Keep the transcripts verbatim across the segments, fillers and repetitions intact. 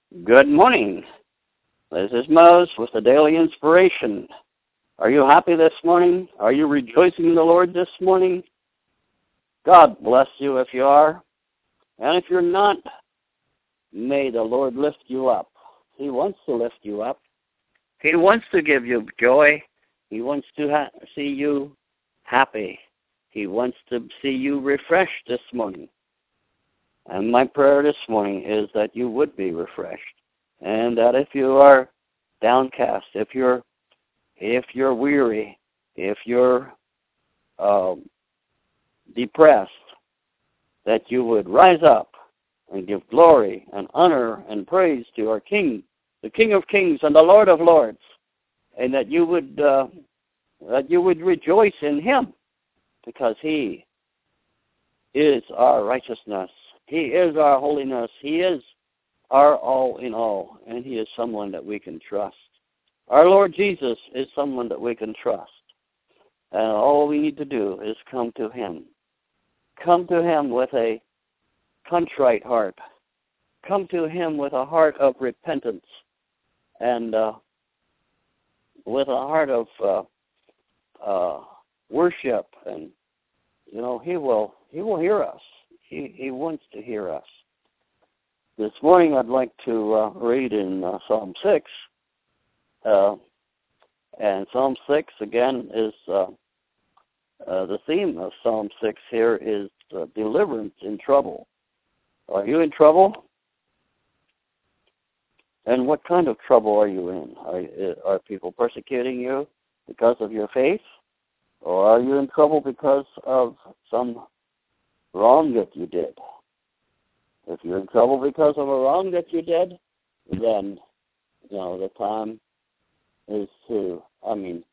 Good morning. This is Mose with the Daily Inspiration. Are you happy this morning? Are you rejoicing in the Lord this morning? God bless you if you are. And if you're not, may the Lord lift you up. He wants to lift you up. He wants to give you joy. He wants to ha- see you happy. He wants to see you refreshed this morning. And my prayer this morning is that you would be refreshed. And that if you are downcast, if you're if you're weary, if you're um, depressed, that you would rise up and give glory and honor and praise to our King, the King of Kings and the Lord of Lords, and that you would uh, that you would rejoice in Him, because He is our righteousness. He is our holiness. He is our all in all, and He is someone that we can trust. Our Lord Jesus is someone that we can trust. And all we need to do is come to Him. Come to Him with a contrite heart. Come to Him with a heart of repentance and uh, with a heart of uh, uh, worship. And, you know, He will He will hear us. He, he wants to hear us. This morning I'd like to uh, read in uh, Psalm six. Uh, and Psalm six, again, is uh, uh, the theme of Psalm six here is uh, deliverance in trouble. Are you in trouble? And what kind of trouble are you in? Are, are people persecuting you because of your faith? Or are you in trouble because of some wrong that you did? If you're in trouble because of a wrong that you did, then, you know, the time is to, I mean,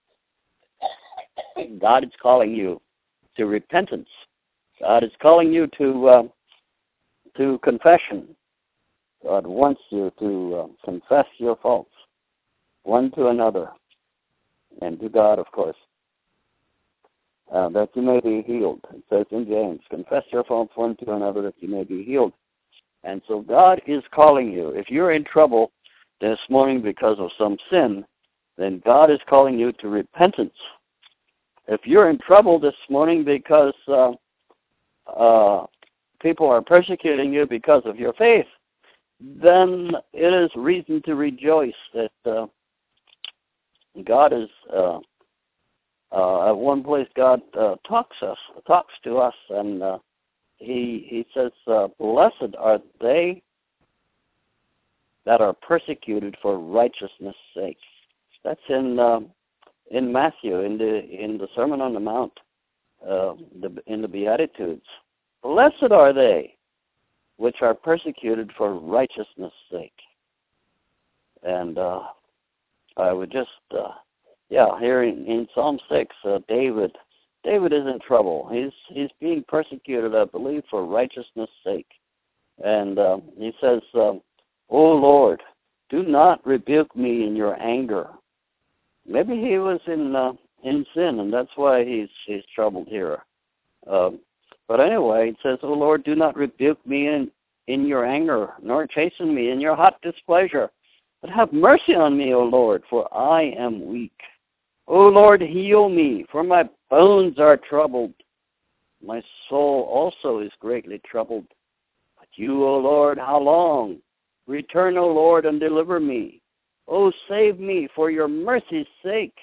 God is calling you to repentance. God is calling you to uh, to confession. God wants you to uh, confess your faults, one to another, and to God, of course, uh, that you may be healed. It says in James, confess your faults one to another that you may be healed. And so God is calling you. If you're in trouble this morning because of some sin, then God is calling you to repentance. If you're in trouble this morning because uh, uh, people are persecuting you because of your faith, then it is reason to rejoice that uh, God is, uh, uh, at one place God uh, talks us, talks to us, and uh, He he says, uh, blessed are they that are persecuted for righteousness' sake. That's in uh, in Matthew, in the in the Sermon on the Mount, uh, the, in the Beatitudes. Blessed are they which are persecuted for righteousness' sake. And uh, I would just, uh, yeah, here in, in Psalm six, uh, David. David is in trouble. He's he's being persecuted, I believe, for righteousness' sake. And uh, he says, uh, "O Lord, do not rebuke me in your anger." Maybe he was in uh, in sin, and that's why he's he's troubled here. Uh, but anyway, it says, "O Lord, do not rebuke me in, in your anger, nor chasten me in your hot displeasure. But have mercy on me, O Lord, for I am weak. O Lord, heal me, for my bones are troubled. My soul also is greatly troubled. But you, O Lord, how long? Return, O Lord, and deliver me. O save me for your mercy's sake.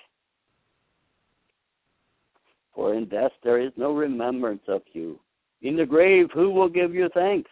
For in death there is no remembrance of you. In the grave, who will give you thanks?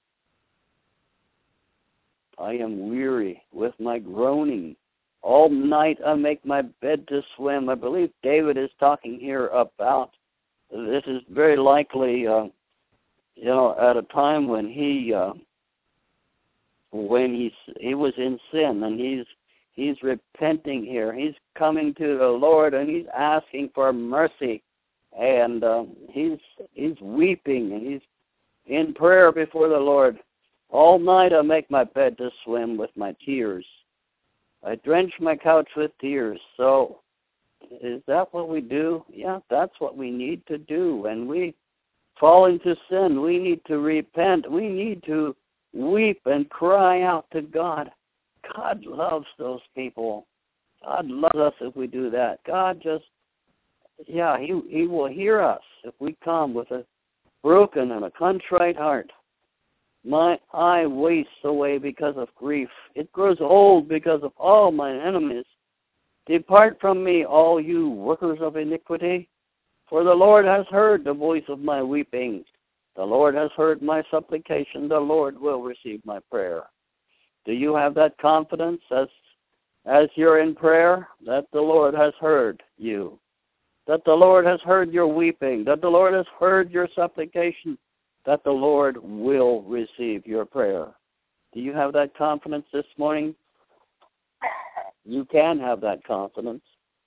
I am weary with my groaning. All night I make my bed to swim. I believe David is talking here about, this is very likely, uh, you know, at a time when he, uh, when he's, he was in sin, and he's he's repenting here. He's coming to the Lord, and he's asking for mercy, and uh, he's he's weeping, and he's in prayer before the Lord. All night I make my bed to swim with my tears. I drench my couch with tears. So is that what we do? Yeah, that's what we need to do. When we fall into sin, we need to repent. We need to weep and cry out to God. God loves those people. God loves us if we do that. God just, yeah, He He will hear us if we come with a broken and a contrite heart. My eye wastes away because of grief. It grows old because of all mine enemies. Depart from me, all you workers of iniquity, for the Lord has heard the voice of my weeping. The Lord has heard my supplication. The Lord will receive my prayer. Do you have that confidence as as you're in prayer, that the Lord has heard you, that the Lord has heard your weeping, that the Lord has heard your supplication, that the Lord will receive your prayer? Do you have that confidence this morning? You can have that confidence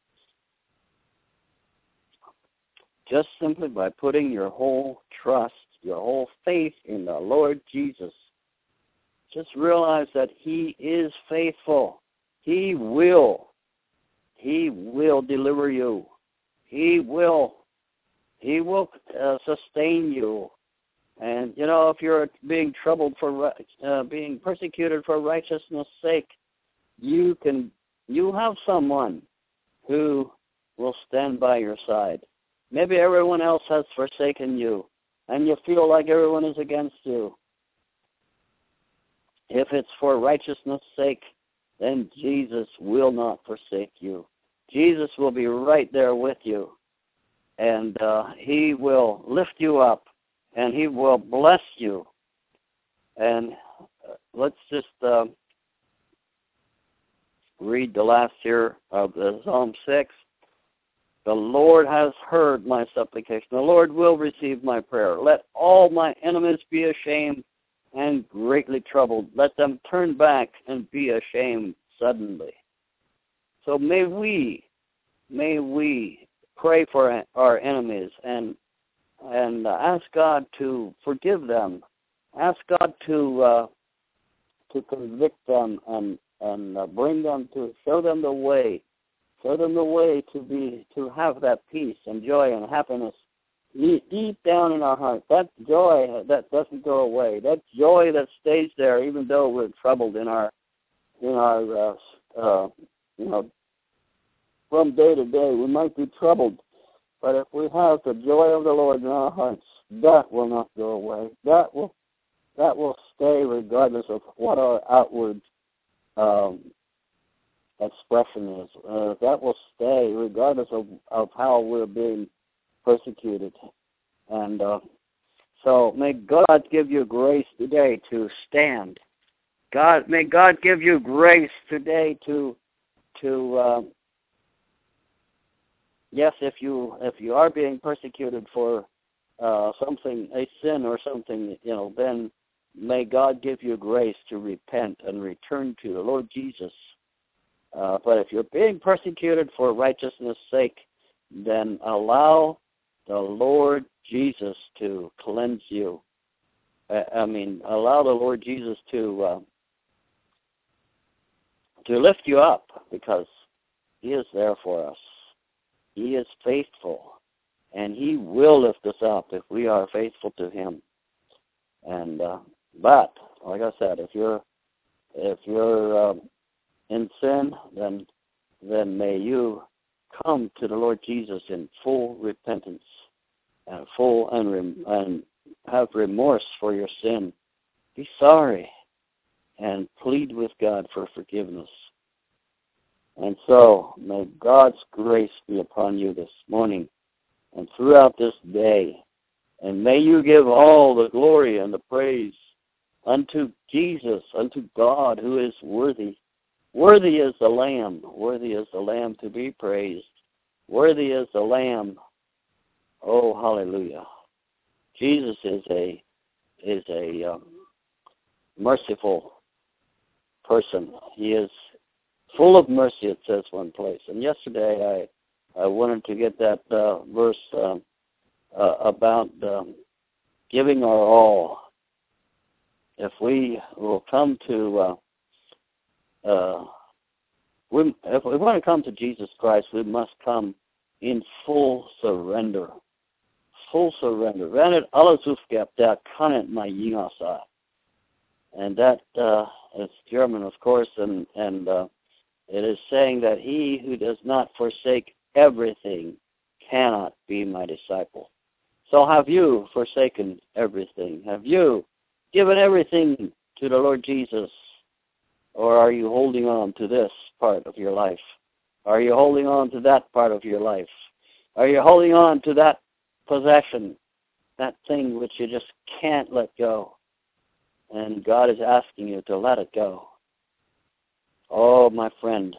just simply by putting your whole trust, your whole faith in the Lord Jesus. Just realize that He is faithful. He will. He will deliver you. He will. He will uh, sustain you. And, you know, if you're being troubled for, uh, being persecuted for righteousness' sake, you can, you have someone who will stand by your side. Maybe everyone else has forsaken you, and you feel like everyone is against you. If it's for righteousness' sake, then Jesus will not forsake you. Jesus will be right there with you, and uh, He will lift you up, and He will bless you. And uh, let's just uh, read the last here of the Psalm six. The Lord has heard my supplication. The Lord will receive my prayer. Let all my enemies be ashamed and greatly troubled. Let them turn back and be ashamed suddenly. So may we, may we pray for our enemies and and ask God to forgive them. Ask God to uh, to convict them and and uh, bring them to show them the way, show them the way to be to have that peace and joy and happiness deep down in our heart. That joy that doesn't go away. That joy that stays there, even though we're troubled in our in our uh, uh, you know from day to day. We might be troubled, but if we have the joy of the Lord in our hearts, that will not go away. That will that will stay regardless of what our outward um, expression is. Uh, that will stay regardless of, of how we're being persecuted. And uh, so may God give you grace today to stand. God, may God give you grace today to to uh, yes, if you if you are being persecuted for uh, something, a sin or something, you know, then may God give you grace to repent and return to the Lord Jesus. Uh, but if you're being persecuted for righteousness' sake, then allow the Lord Jesus to cleanse you. Uh, I mean, allow the Lord Jesus to uh, to lift you up, because He is there for us. He is faithful, and He will lift us up if we are faithful to Him. And uh, but like I said, if you're if you're um, in sin, then then may you come to the Lord Jesus in full repentance and full and, rem- and have remorse for your sin. Be sorry and plead with God for forgiveness. And so may God's grace be upon you this morning and throughout this day. And may you give all the glory and the praise unto Jesus, unto God, who is worthy. Worthy is the Lamb. Worthy is the Lamb to be praised. Worthy is the Lamb. Oh, hallelujah. Jesus is a is a um, merciful person. He is full of mercy, it says one place. And yesterday I, I wanted to get that uh, verse uh, uh, about um, giving our all. If we will come to, uh, uh, we, if we want to come to Jesus Christ, we must come in full surrender. Full surrender. Venet alles aufgebt, der kann nicht mehr jünger sein. And that uh, is German, of course, and, and uh, it is saying that he who does not forsake everything cannot be my disciple. So have you forsaken everything? Have you given everything to the Lord Jesus? Or are you holding on to this part of your life? Are you holding on to that part of your life? Are you holding on to that possession, that thing which you just can't let go? And God is asking you to let it go. Oh, my friend,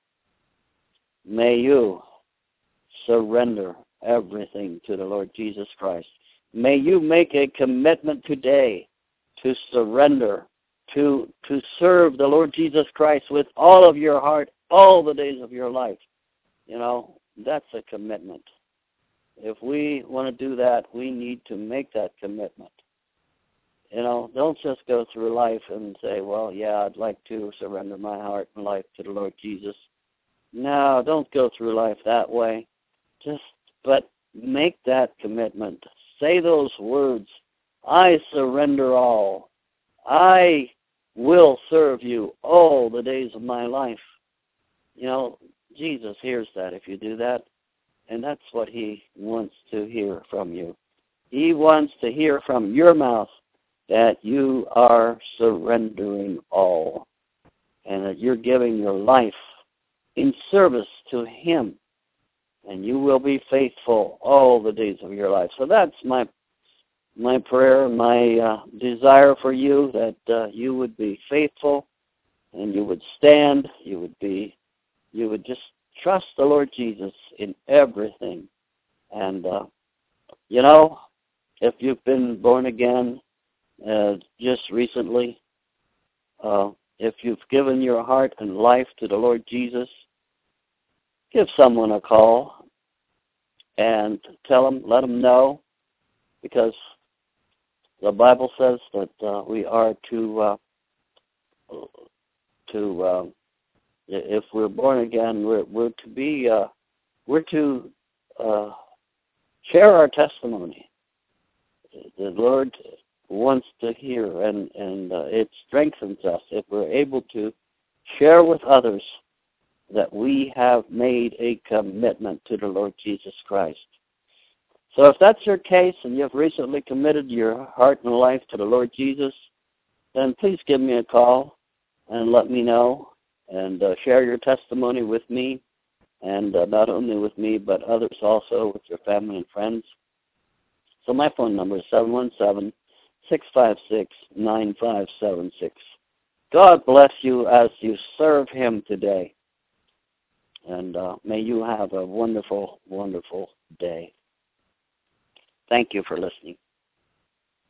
may you surrender everything to the Lord Jesus Christ. May you make a commitment today to surrender, to to serve the Lord Jesus Christ with all of your heart, all the days of your life. You know, that's a commitment. If we want to do that, we need to make that commitment. You know, don't just go through life and say, well, yeah, I'd like to surrender my heart and life to the Lord Jesus. No, don't go through life that way. Just, but make that commitment. Say those words, I surrender all. I will serve you all the days of my life. You know, Jesus hears that if you do that, and that's what he wants to hear from you. He wants to hear from your mouth that you are surrendering all and that you're giving your life in service to him, and you will be faithful all the days of your life. So that's my my prayer, my uh, desire for you, that uh, you would be faithful and you would stand, you would be, you would just trust the Lord Jesus in everything. And, uh, you know, if you've been born again uh, just recently, uh, if you've given your heart and life to the Lord Jesus, give someone a call and tell them, let them know, because the Bible says that uh, we are to, uh, to uh, if we're born again, we're, we're to be, uh, we're to uh, share our testimony. The Lord wants to hear, and, and uh, it strengthens us if we're able to share with others that we have made a commitment to the Lord Jesus Christ. So if that's your case and you've recently committed your heart and life to the Lord Jesus, then please give me a call and let me know, and uh, share your testimony with me, and uh, not only with me but others also, with your family and friends. So my phone number is seven one seven, six five six, nine five seven six. God bless you as you serve him today, and uh, may you have a wonderful, wonderful day. Thank you for listening.